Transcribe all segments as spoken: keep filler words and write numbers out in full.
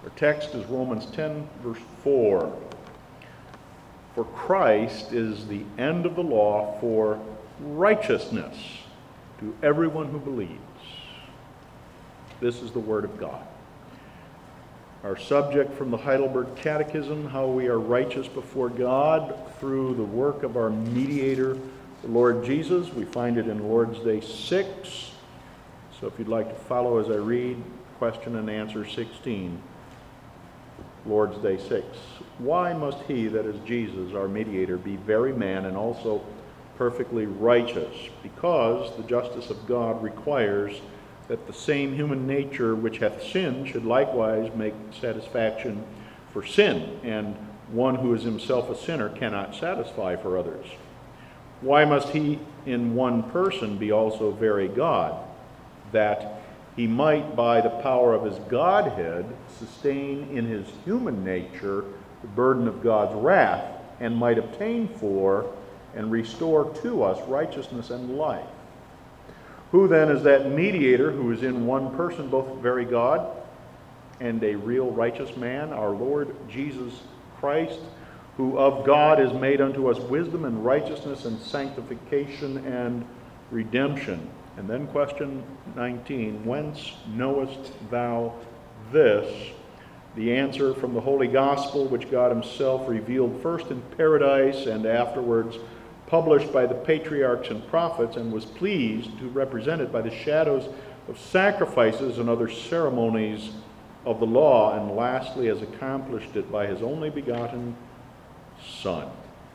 Our text is Romans ten, verse four. For Christ is the end of the law for righteousness to everyone who believes. This is the Word of God. Our subject from the Heidelberg Catechism, how we are righteous before God through the work of our mediator, the Lord Jesus. We find it in Lord's Day six. So if you'd like to follow as I read, question and answer sixteen. Lord's Day six. Why must he, that is Jesus, our mediator, be very man and also perfectly righteous? Because the justice of God requires that the same human nature which hath sinned should likewise make satisfaction for sin, and one who is himself a sinner cannot satisfy for others. Why must he in one person be also very God, that he might by the power of his Godhead sustain in his human nature the burden of God's wrath, and might obtain for and restore to us righteousness and life? Who then is that mediator who is in one person both very God and a real righteous man? Our Lord Jesus Christ, who of God is made unto us wisdom and righteousness and sanctification and redemption. And then question nineteen, whence knowest thou this? The answer from the Holy Gospel, which God himself revealed first in paradise and afterwards published by the patriarchs and prophets, and was pleased to represent it by the shadows of sacrifices and other ceremonies of the law, and lastly has accomplished it by his only begotten Son.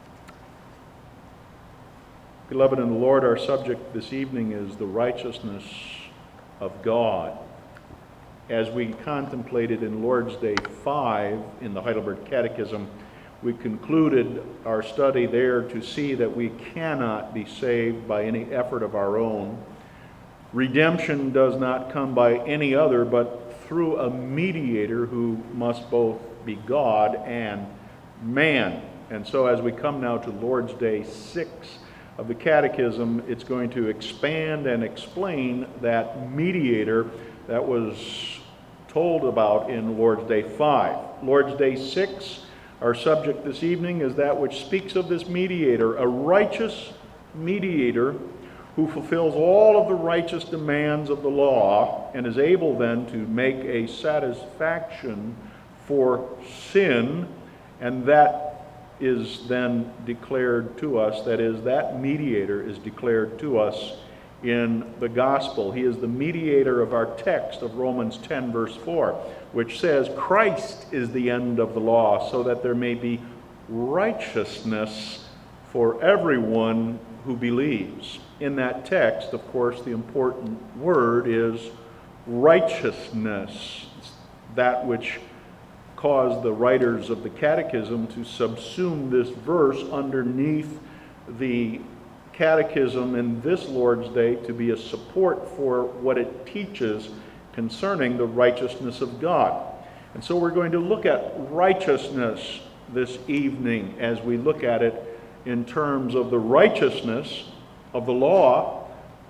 Beloved in the Lord, our subject this evening is the righteousness of God. As we contemplated in Lord's Day five in the Heidelberg Catechism, we concluded our study there to see that we cannot be saved by any effort of our own. Redemption does not come by any other but through a mediator who must both be God and man. And so as we come now to Lord's Day six of the Catechism, it's going to expand and explain that mediator that was told about in Lord's Day five. Lord's Day six, our subject this evening, is that which speaks of this mediator, a righteous mediator who fulfills all of the righteous demands of the law and is able then to make a satisfaction for sin, and that is then declared to us, that is, that mediator is declared to us in the gospel. He is the mediator of our text of Romans ten, verse four, which says, Christ is the end of the law, so that there may be righteousness for everyone who believes. In that text, of course, the important word is righteousness, that which caused the writers of the Catechism to subsume this verse underneath the Catechism in this Lord's Day to be a support for what it teaches concerning the righteousness of God. And so we're going to look at righteousness this evening as we look at it in terms of the righteousness of the law,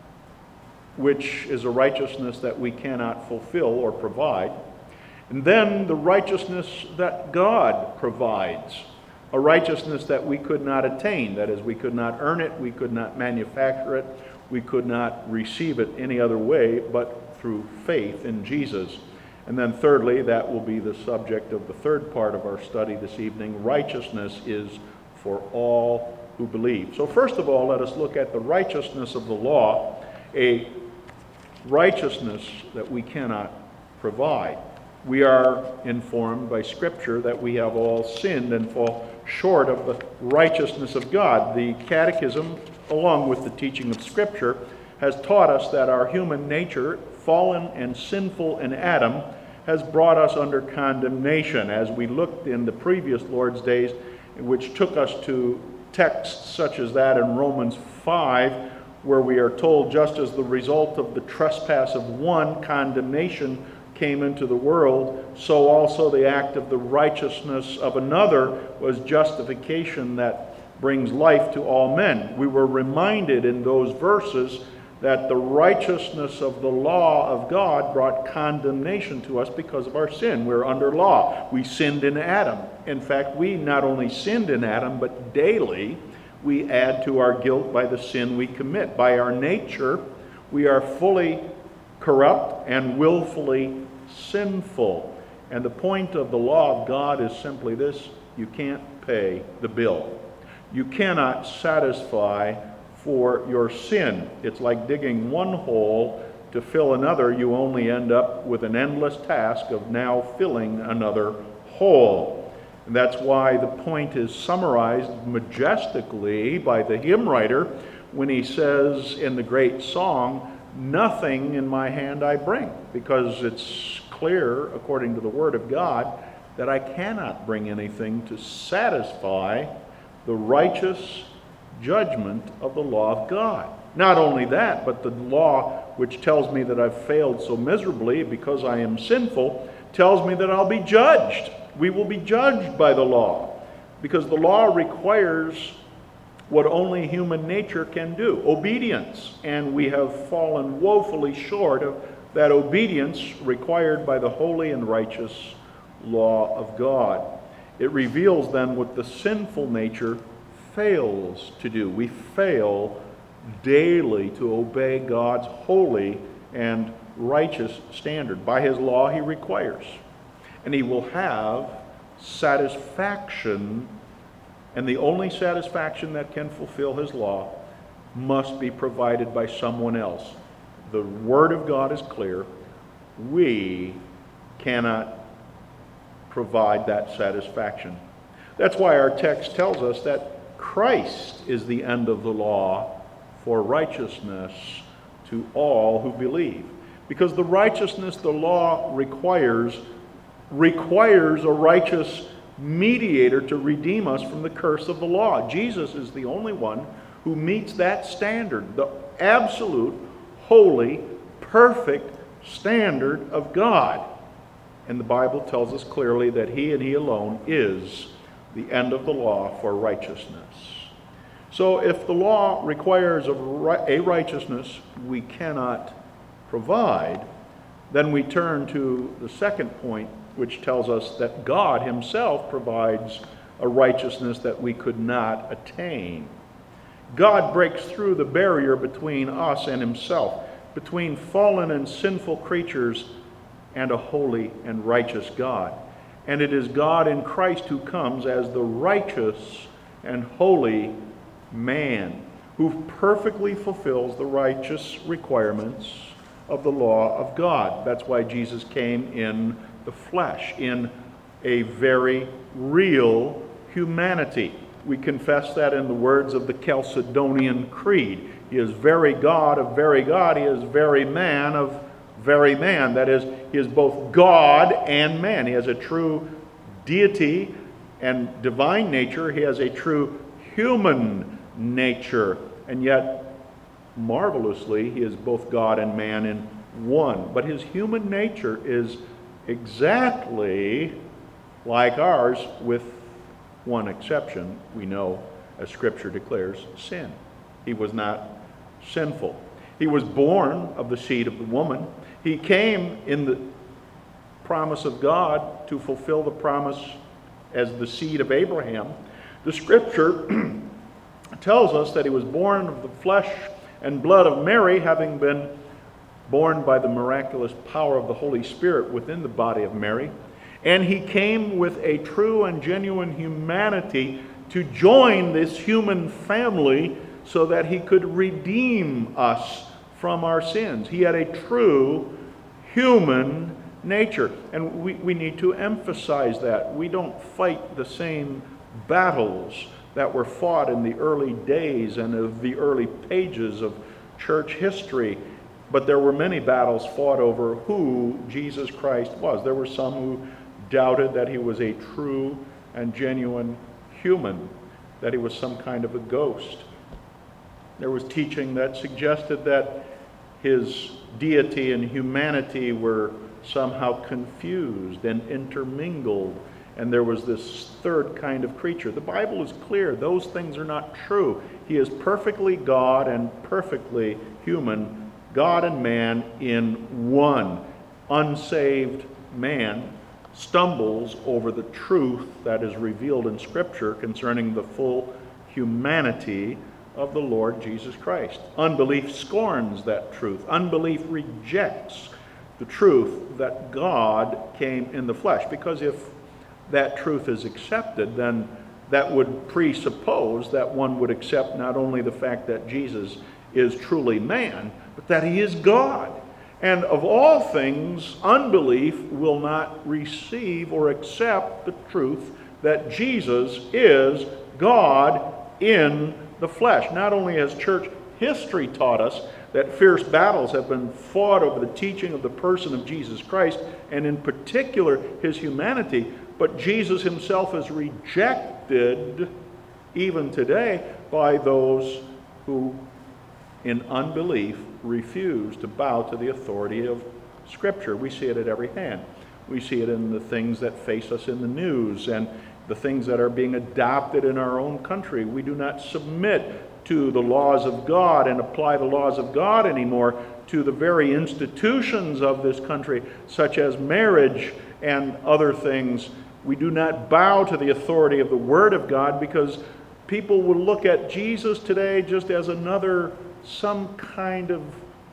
which is a righteousness that we cannot fulfill or provide, and then the righteousness that God provides, a righteousness that we could not attain. That is, we could not earn it, we could not manufacture it, we could not receive it any other way but through faith in Jesus. And then thirdly, that will be the subject of the third part of our study this evening. Righteousness is for all who believe. So first of all, let us look at the righteousness of the law, a righteousness that we cannot provide. We are informed by Scripture that we have all sinned and fall short of the righteousness of God. The Catechism, along with the teaching of Scripture, has taught us that our human nature, fallen and sinful in Adam, has brought us under condemnation. As we looked in the previous Lord's Days, which took us to texts such as that in Romans five, where we are told, just as the result of the trespass of one, condemnation came into the world, so also the act of the righteousness of another was justification that brings life to all men. We were reminded in those verses that the righteousness of the law of God brought condemnation to us because of our sin. We're under law. We sinned in Adam. In fact, we not only sinned in Adam, but daily we add to our guilt by the sin we commit. By our nature, we are fully corrupt and willfully sinful. And the point of the law of God is simply this: you can't pay the bill. You cannot satisfy for your sin. It's like digging one hole to fill another. You only end up with an endless task of now filling another hole. And that's why the point is summarized majestically by the hymn writer when he says in the great song, "Nothing in my hand I bring," because it's clear, according to the Word of God, that I cannot bring anything to satisfy the righteous judgment of the law of God. Not only that, but the law which tells me that I've failed so miserably because I am sinful tells me that I'll be judged. We will be judged by the law, because the law requires what only human nature can do: obedience. And we have fallen woefully short of that obedience required by the holy and righteous law of God. It reveals then what the sinful nature fails to do. We fail daily to obey God's holy and righteous standard. By his law he requires, and he will have satisfaction, and the only satisfaction that can fulfill his law must be provided by someone else. The Word of God is clear. We cannot provide that satisfaction. That's why our text tells us that Christ is the end of the law for righteousness to all who believe. Because the righteousness the law requires requires a righteous mediator to redeem us from the curse of the law. Jesus is the only one who meets that standard, the absolute, holy, perfect standard of God. And the Bible tells us clearly that he and he alone is the end of the law for righteousness. So if the law requires a righteousness we cannot provide, then we turn to the second point, which tells us that God himself provides a righteousness that we could not attain. God breaks through the barrier between us and himself, between fallen and sinful creatures and a holy and righteous God. And it is God in Christ who comes as the righteous and holy man, who perfectly fulfills the righteous requirements of the law of God. That's why Jesus came in the flesh, in a very real humanity. We confess that in the words of the Chalcedonian Creed. He is very God of very God. He is very man of very man. That is, he is both God and man. He has a true deity and divine nature. He has a true human nature. And yet, marvelously, he is both God and man in one. But his human nature is exactly like ours, with one exception, we know, as Scripture declares, sin. He was not sinful. He was born of the seed of the woman. He came in the promise of God to fulfill the promise as the seed of Abraham. The Scripture tells us that he was born of the flesh and blood of Mary, having been born by the miraculous power of the Holy Spirit within the body of Mary. And he came with a true and genuine humanity to join this human family so that he could redeem us from our sins. He had a true human nature. And we, we need to emphasize that. We don't fight the same battles that were fought in the early days and of the early pages of church history. But there were many battles fought over who Jesus Christ was. There were some who doubted that he was a true and genuine human, that he was some kind of a ghost. There was teaching that suggested that his deity and humanity were somehow confused and intermingled, and there was this third kind of creature. The Bible is clear. Those things are not true. He is perfectly God and perfectly human, God and man in one. Unsaved man stumbles over the truth that is revealed in Scripture concerning the full humanity of the Lord Jesus Christ. Unbelief scorns that truth. Unbelief rejects the truth that God came in the flesh. Because if that truth is accepted, then that would presuppose that one would accept not only the fact that Jesus is truly man, but that he is God. And of all things, unbelief will not receive or accept the truth that Jesus is God in the flesh. Not only has church history taught us that fierce battles have been fought over the teaching of the person of Jesus Christ, and in particular his humanity, but Jesus himself is rejected even today by those who in unbelief refuse to bow to the authority of Scripture. We see it at every hand. We see it in the things that face us in the news and the things that are being adopted in our own country. We do not submit to the laws of God and apply the laws of God anymore to the very institutions of this country, such as marriage and other things. We do not bow to the authority of the Word of God because people will look at Jesus today just as another, some kind of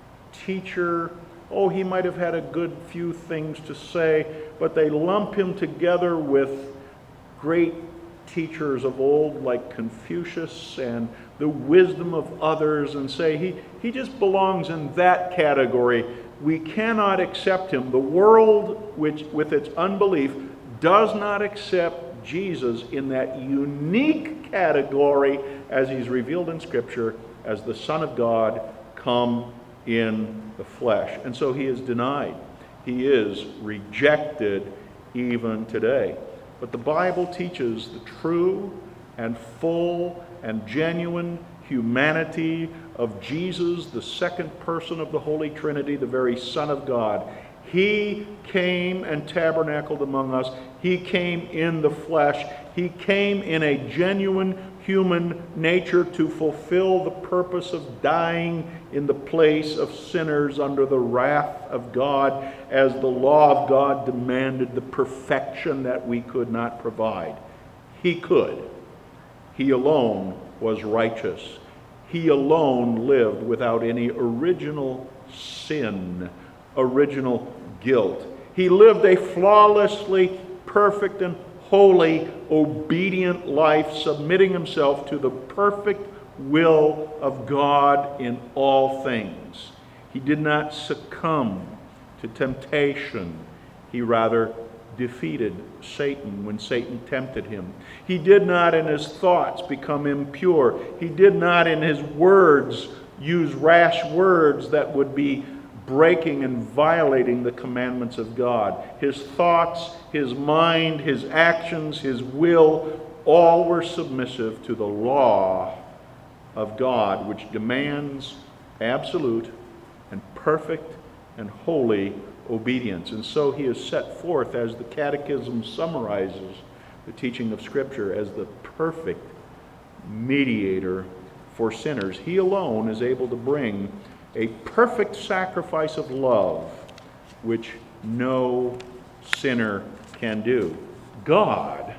teacher. Oh, he might have had a good few things to say, but they lump him together with great teachers of old like Confucius and the wisdom of others and say he, he just belongs in that category. We cannot accept him. The world, which with its unbelief, does not accept Jesus in that unique category as he's revealed in Scripture as the Son of God come in the flesh. And so he is denied. He is rejected even today. But the Bible teaches the true and full and genuine humanity of Jesus, the second person of the Holy Trinity, the very Son of God. He came and tabernacled among us. He came in the flesh. He came in a genuine human nature to fulfill the purpose of dying in the place of sinners under the wrath of God, as the law of God demanded the perfection that we could not provide. He could. He alone was righteous. He alone lived without any original sin, original guilt. He lived a flawlessly perfect and holy, obedient life, submitting himself to the perfect will of God in all things. He did not succumb to temptation. He rather defeated Satan when Satan tempted him. He did not in his thoughts become impure. He did not in his words use rash words that would be breaking and violating the commandments of God. His thoughts, his mind, his actions, his will, all were submissive to the law of God, which demands absolute and perfect and holy obedience. And so he is set forth, as the Catechism summarizes the teaching of Scripture, as the perfect mediator for sinners. He alone is able to bring a perfect sacrifice of love, which no sinner can do. God,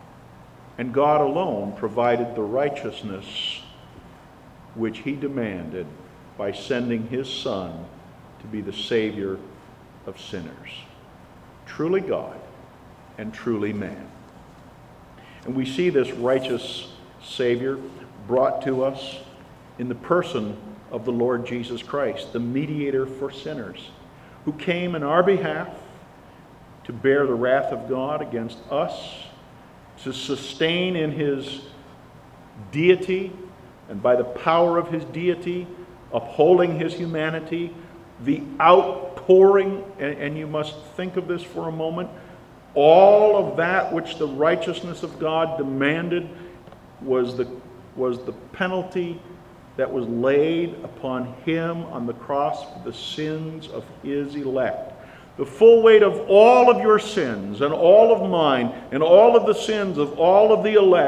and God alone, provided the righteousness which he demanded by sending his Son to be the Savior of sinners. Truly God and truly man. And we see this righteous Savior brought to us in the person of the Lord Jesus Christ, the mediator for sinners, who came in our behalf to bear the wrath of God against us, to sustain in his deity and by the power of his deity, upholding his humanity, the outpouring, and, and you must think of this for a moment, all of that which the righteousness of God demanded was the, was the penalty that was laid upon him on the cross for the sins of his elect. The full weight of all of your sins and all of mine and all of the sins of all of the elect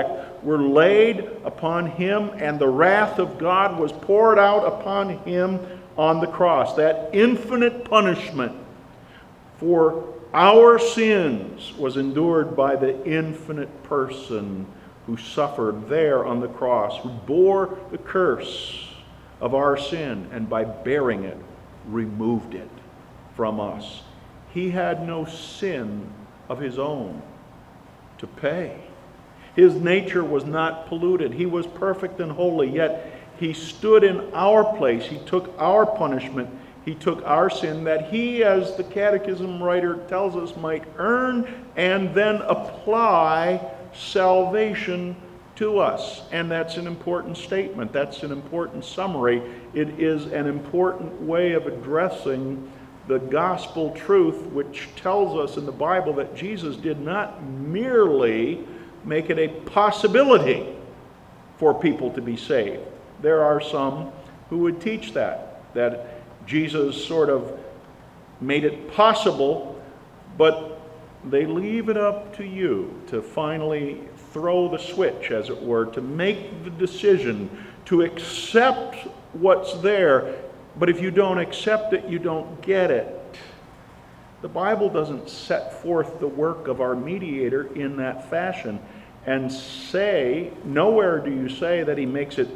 were laid upon him, and the wrath of God was poured out upon him on the cross. That infinite punishment for our sins was endured by the infinite person who suffered there on the cross, who bore the curse of our sin, and by bearing it, removed it from us. He had no sin of his own to pay. His nature was not polluted. He was perfect and holy, yet he stood in our place. He took our punishment. He took our sin, that he, as the Catechism writer tells us, might earn and then apply salvation to us. And that's an important statement. That's an important summary. It is an important way of addressing the gospel truth, which tells us in the Bible that Jesus did not merely make it a possibility for people to be saved. There are some who would teach that, that Jesus sort of made it possible, but they leave it up to you to finally throw the switch, as it were, to make the decision, to accept what's there. But if you don't accept it, you don't get it. The Bible doesn't set forth the work of our mediator in that fashion and say, nowhere do you say that he makes it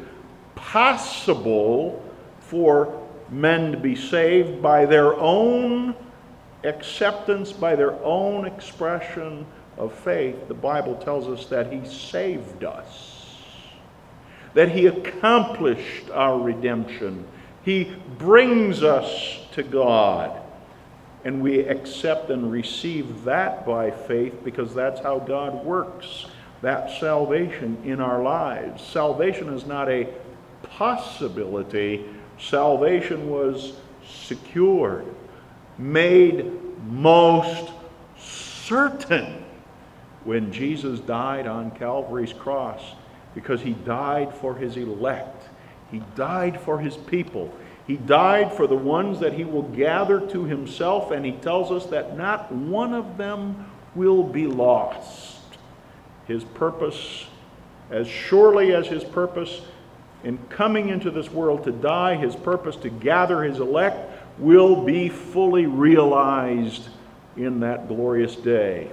possible for men to be saved by their own acceptance, by their own expression of faith. The Bible tells us that he saved us, that he accomplished our redemption. He brings us to God, and we accept and receive that by faith, because that's how God works, that salvation in our lives. Salvation is not a possibility. Salvation was secured, made most certain when Jesus died on Calvary's cross, because he died for his elect. He died for his people. He died for the ones that he will gather to himself, and he tells us that not one of them will be lost. His purpose, as surely as his purpose in coming into this world to die, his purpose to gather his elect, will be fully realized in that glorious day,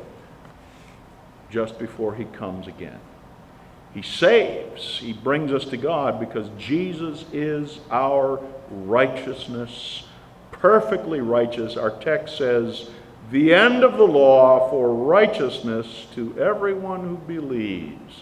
just before he comes again. He saves, he brings us to God, because Jesus is our righteousness, perfectly righteous. Our text says, the end of the law for righteousness to everyone who believes.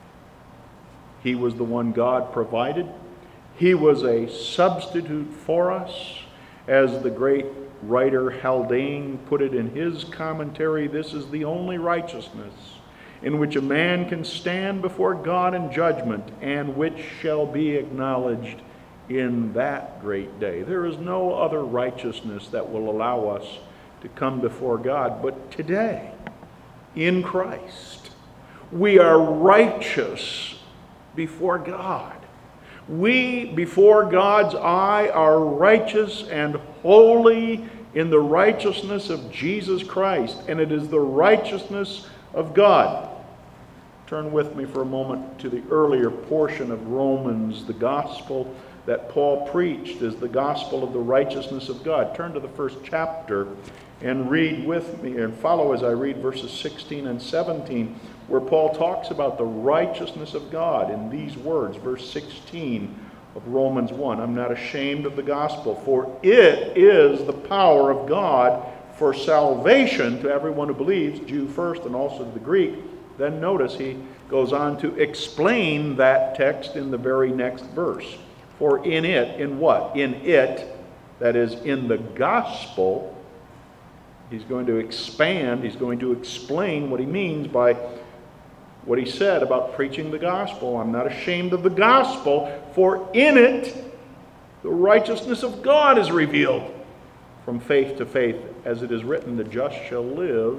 He was the one God provided. He was a substitute for us. As the great writer Haldane put it in his commentary, this is the only righteousness in which a man can stand before God in judgment, and which shall be acknowledged in that great day. There is no other righteousness that will allow us to come before God. But today, in Christ, we are righteous before God. We, before God's eye, are righteous and holy in the righteousness of Jesus Christ, and it is the righteousness of God. Turn with me for a moment to the earlier portion of Romans. The gospel that Paul preached is the gospel of the righteousness of God. Turn to the first chapter and read with me, and follow as I read verses sixteen and seventeen, where Paul talks about the righteousness of God in these words. Verse sixteen of Romans one, I'm not ashamed of the gospel, for it is the power of God for salvation to everyone who believes, Jew first and also to the Greek. Then notice he goes on to explain that text in the very next verse. For in it, in what? In it, that is, in the gospel, he's going to expand, he's going to explain what he means by what he said about preaching the gospel. I'm not ashamed of the gospel, for in it the righteousness of God is revealed from faith to faith, as it is written, the just shall live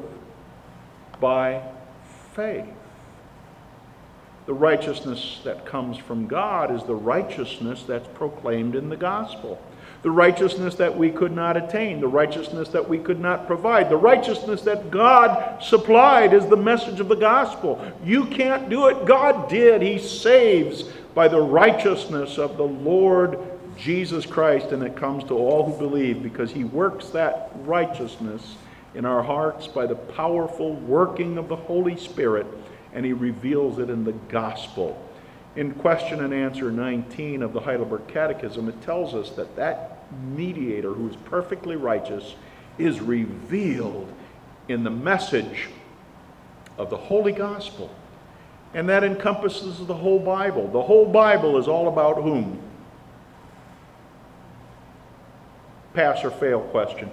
by faith. The righteousness that comes from God is the righteousness that's proclaimed in the gospel. the righteousness that we could not attain, the righteousness that we could not provide. The righteousness that God supplied is the message of the gospel. You can't do it. God did. He saves by the righteousness of the Lord Jesus Christ, and it comes to all who believe because he works that righteousness in our hearts by the powerful working of the Holy Spirit, and he reveals it in the gospel. In question and answer nineteen of the Heidelberg Catechism, it tells us that that mediator who is perfectly righteous is revealed in the message of the Holy Gospel. And that encompasses the whole Bible. The whole Bible is all about whom? Pass or fail question.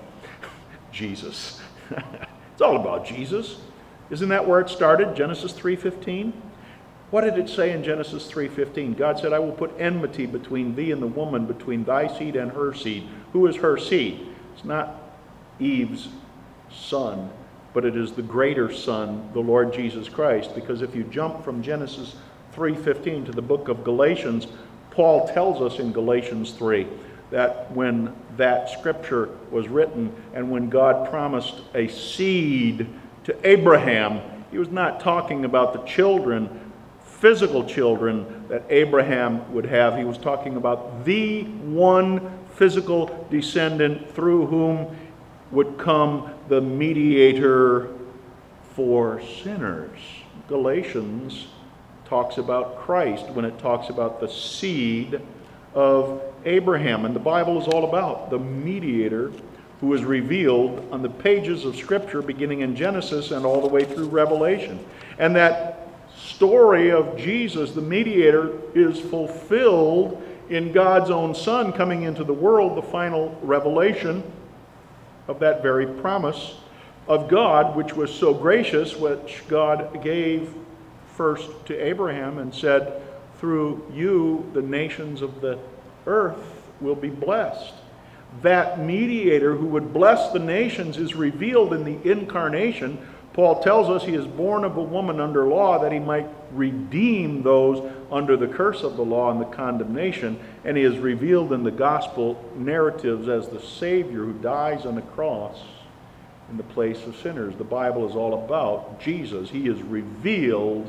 Jesus. It's all about Jesus. Isn't that where it started? Genesis three fifteen? What did it say in Genesis three fifteen? God said, I will put enmity between thee and the woman, between thy seed and her seed. Who is her seed? It's not Eve's son, but it is the greater Son, the Lord Jesus Christ. Because if you jump from Genesis three fifteen to the book of Galatians, Paul tells us in Galatians three that when that scripture was written and when God promised a seed to Abraham, he was not talking about the children, physical children that Abraham would have. He was talking about the one physical descendant through whom would come the mediator for sinners. Galatians talks about Christ when it talks about the seed of Abraham. And the Bible is all about the mediator who is revealed on the pages of Scripture beginning in Genesis and all the way through Revelation. And that story of Jesus, the mediator, is fulfilled in God's own Son coming into the world, the final revelation of that very promise of God, which was so gracious, which God gave first to Abraham and said, through you the nations of the earth will be blessed. That mediator who would bless the nations is revealed in the incarnation. Paul tells us he is born of a woman under law that he might redeem those under the curse of the law and the condemnation. And he is revealed in the gospel narratives as the Savior who dies on the cross in the place of sinners. The Bible is all about Jesus. He is revealed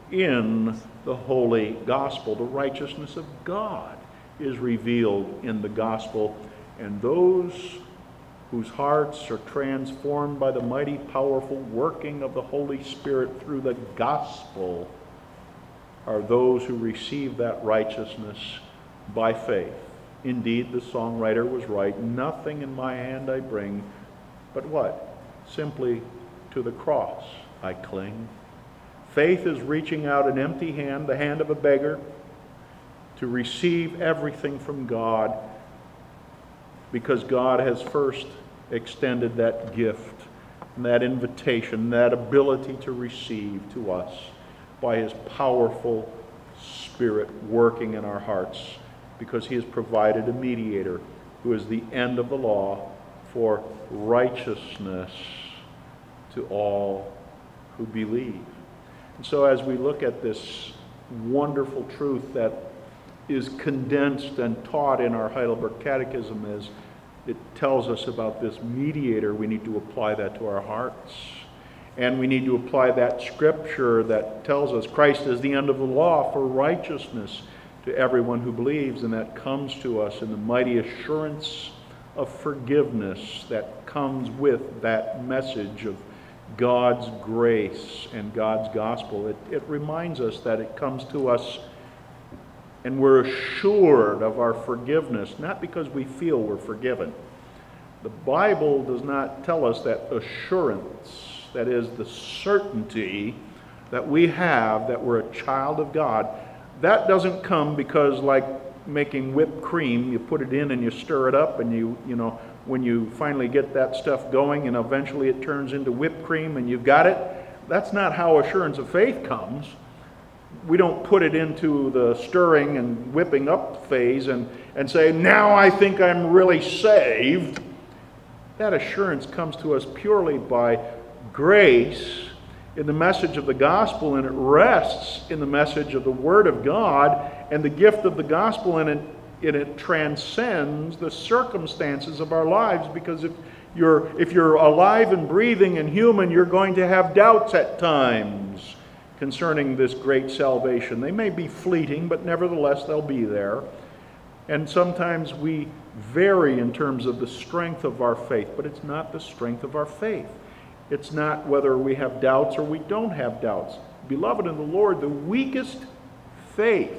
in the holy gospel. The righteousness of God is revealed in the gospel. And those whose hearts are transformed by the mighty, powerful working of the Holy Spirit through the gospel are those who receive that righteousness by faith. Indeed, the songwriter was right. Nothing in my hand I bring, but what? Simply to the cross I cling. Faith is reaching out an empty hand, the hand of a beggar, to receive everything from God, because God has first extended that gift, and that invitation, that ability to receive to us by his powerful Spirit working in our hearts, because he has provided a mediator who is the end of the law for righteousness to all who believe. And so as we look at this wonderful truth that is condensed and taught in our Heidelberg Catechism, is it tells us about this mediator, we need to apply that to our hearts. And we need to apply that scripture that tells us Christ is the end of the law for righteousness to everyone who believes, and that comes to us in the mighty assurance of forgiveness that comes with that message of God's grace and God's gospel. It, it reminds us that it comes to us and we're assured of our forgiveness, not because we feel we're forgiven. The Bible does not tell us that assurance, that is the certainty that we have that we're a child of God. That doesn't come because, like making whipped cream, you put it in and you stir it up, and you, you know, when you finally get that stuff going and eventually it turns into whipped cream and you've got it. That's not how assurance of faith comes. We don't put it into the stirring and whipping up phase and, and say, now I think I'm really saved. That assurance comes to us purely by grace in the message of the gospel, and it rests in the message of the Word of God and the gift of the gospel, and it and it transcends the circumstances of our lives, because if you're, if you're alive and breathing and human, you're going to have doubts at times concerning this great salvation. They may be fleeting, but nevertheless they'll be there. And sometimes we vary in terms of the strength of our faith, but it's not the strength of our faith. It's not whether we have doubts or we don't have doubts. Beloved in the Lord, the weakest faith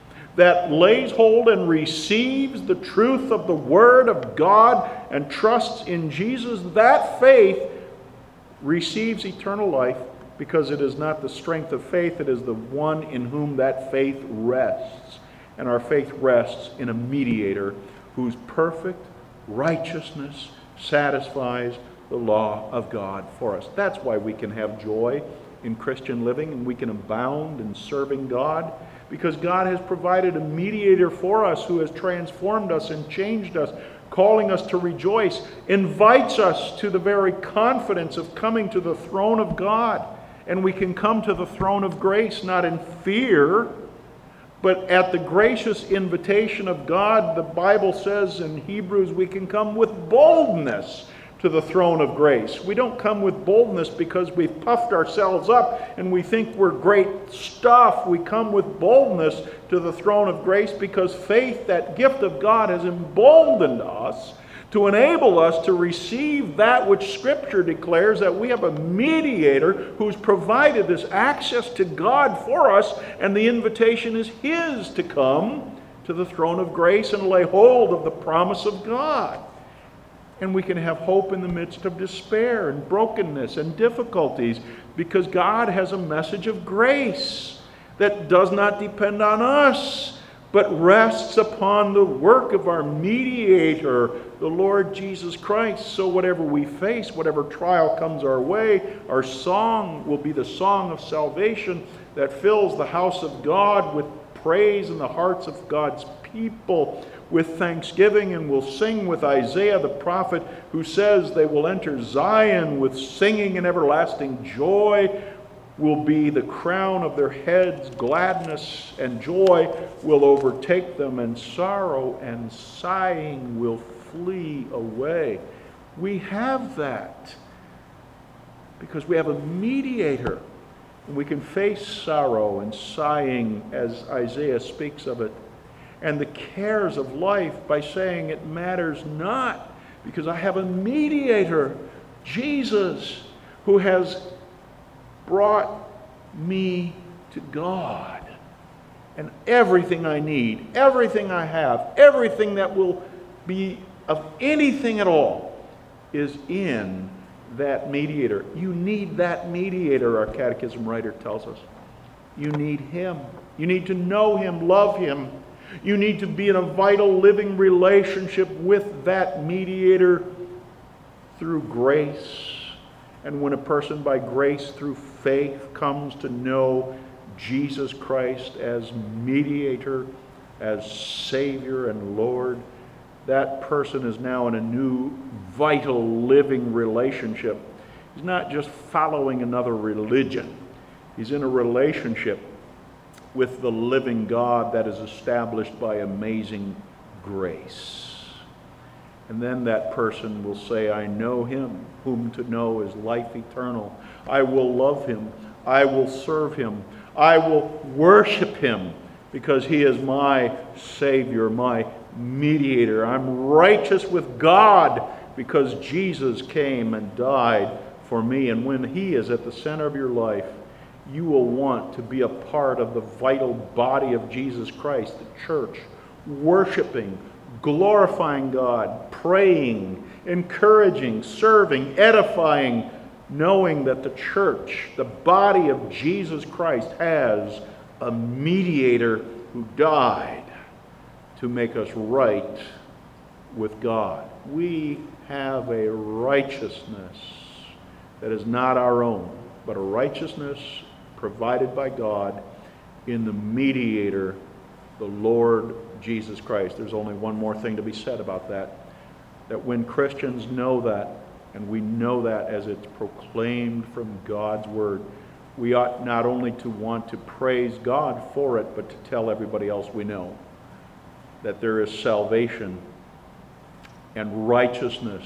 that lays hold and receives the truth of the Word of God and trusts in Jesus, that faith receives eternal life, because it is not the strength of faith, it is the one in whom that faith rests. And our faith rests in a mediator whose perfect righteousness satisfies the law of God for us. That's why we can have joy in Christian living and we can abound in serving God, because God has provided a mediator for us who has transformed us and changed us, calling us to rejoice, invites us to the very confidence of coming to the throne of God. And we can come to the throne of grace not in fear, but at the gracious invitation of God. The Bible says in Hebrews we can come with boldness to the throne of grace. We don't come with boldness because we've puffed ourselves up and we think we're great stuff. We come with boldness to the throne of grace because faith, that gift of God, has emboldened us to enable us to receive that which Scripture declares, that we have a mediator who's provided this access to God for us, and the invitation is His to come to the throne of grace and lay hold of the promise of God. And we can have hope in the midst of despair and brokenness and difficulties, because God has a message of grace that does not depend on us, but rests upon the work of our mediator, the Lord Jesus Christ. So whatever we face, whatever trial comes our way, our song will be the song of salvation that fills the house of God with praise in the hearts of God's people with thanksgiving. And we'll sing with Isaiah the prophet, who says they will enter Zion with singing and everlasting joy will be the crown of their heads. Gladness and joy will overtake them, and sorrow and sighing will flee away. We have that because we have a mediator. And we can face sorrow and sighing as Isaiah speaks of it, and the cares of life by saying it matters not, because I have a mediator, Jesus, who has brought me to God. And everything I need, everything I have, everything that will be of anything at all is in that mediator. You need that mediator, our catechism writer tells us. You need him. You need to know him, love him. You need to be in a vital living relationship with that mediator through grace. And when a person by grace through faith comes to know Jesus Christ as mediator, as Savior and Lord, that person is now in a new vital living relationship. He's not just following another religion. He's in a relationship with the living God that is established by amazing grace. And then that person will say, I know him, whom to know is life eternal. I will love him. I will serve him. I will worship him because he is my Savior, my mediator. I'm righteous with God because Jesus came and died for me. And when he is at the center of your life, you will want to be a part of the vital body of Jesus Christ, the church, worshiping, glorifying God, praying, encouraging, serving, edifying, knowing that the church, the body of Jesus Christ, has a mediator who died to make us right with God. We have a righteousness that is not our own, but a righteousness provided by God in the mediator, the Lord Jesus Christ. There's only one more thing to be said about that. That when Christians know that, and we know that as it's proclaimed from God's Word, we ought not only to want to praise God for it, but to tell everybody else we know. that there is salvation and righteousness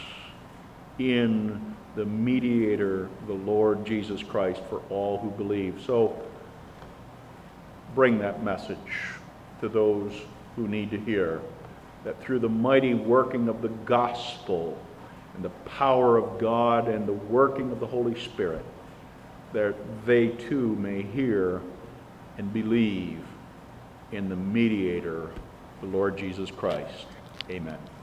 in the mediator, the Lord Jesus Christ, for all who believe. So bring that message to those who need to hear, that through the mighty working of the gospel and the power of God and the working of the Holy Spirit, that they too may hear and believe in the mediator, the Lord Jesus Christ. Amen.